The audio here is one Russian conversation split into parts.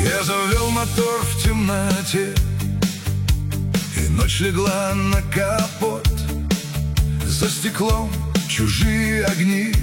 Я завел мотор в темноте, и ночь легла на капот. За стеклом чужие огни,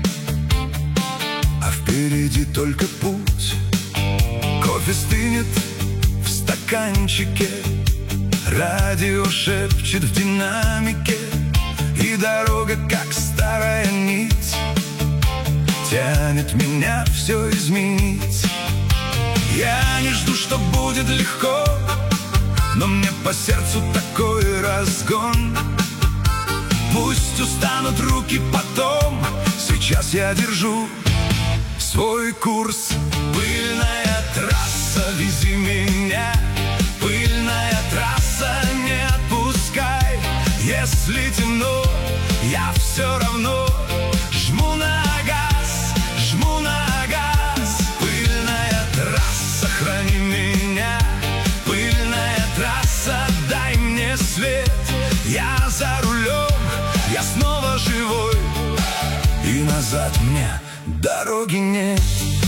а впереди только путь. Кофе стынет в стаканчике, радио шепчет в динамике, и дорога, как старая нить, тянет меня все изменить. Я не жду, что будет легко, но мне по сердцу такой разгон. Пусть устанут руки потом, сейчас я держу свой курс. Пыльная трасса, вези меня, пыльная трасса, не отпускай. Если темно, я все равно жму на газ, жму на газ. Пыльная трасса, храни меня, пыльная трасса, дай мне свет. Я за рулем, я снова живой, и назад мне дороги нет.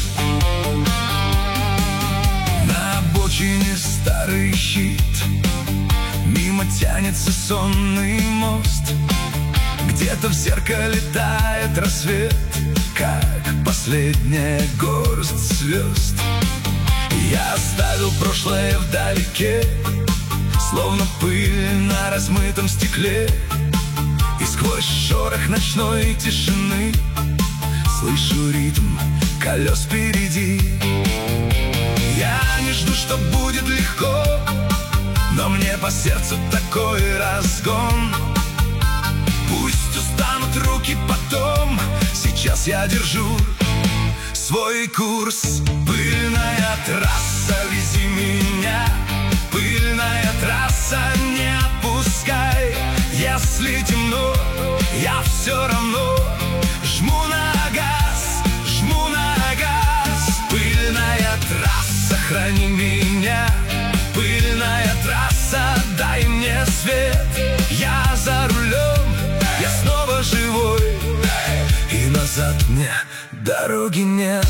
На обочине старый щит, мимо тянется сонный мост. Где-то в зеркале тает рассвет, как последняя горсть звезд. Я оставил прошлое вдалеке, словно пыль на размытом стекле. И сквозь шорох ночной тишины слышу ритм колес впереди. Я не жду, что будет легко, но мне по сердцу такой разгон. Пусть устанут руки потом, сейчас я держу свой курс. Пыльная трасса, вези меня, пыльная трасса, не отпускай. Если темно, я все равно жму на газ, жму на газ. Пыльная трасса, храни меня, пыльная трасса, дай мне свет. Я за рулем, я снова живой, и назад мне дороги нет.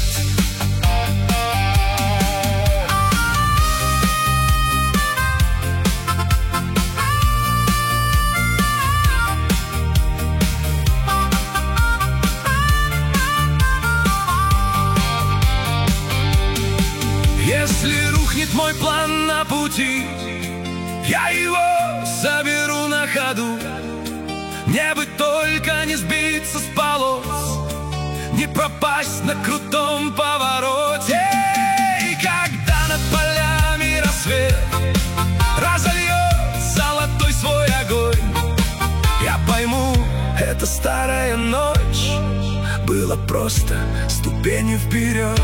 Если рухнет мой план на пути, я его соберу на ходу. Мне бы только не сбиться с полос, не пропасть на крутом повороте. И когда над полями рассвет разольет золотой свой огонь, я пойму, эта старая ночь была просто ступенью вперед.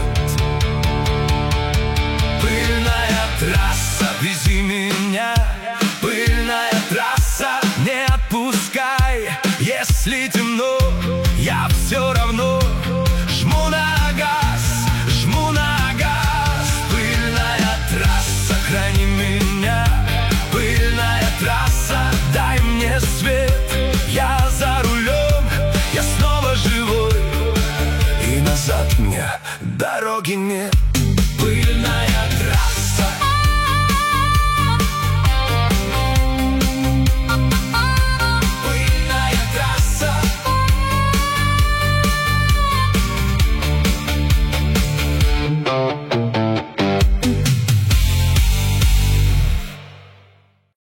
Пыльная трасса, вези меня, пыльная трасса, не отпускай. Если темно, я все равно жму на газ, жму на газ. Пыльная трасса, храни меня, пыльная трасса, дай мне свет. Я за рулем, я снова живой, и назад мне дороги нет.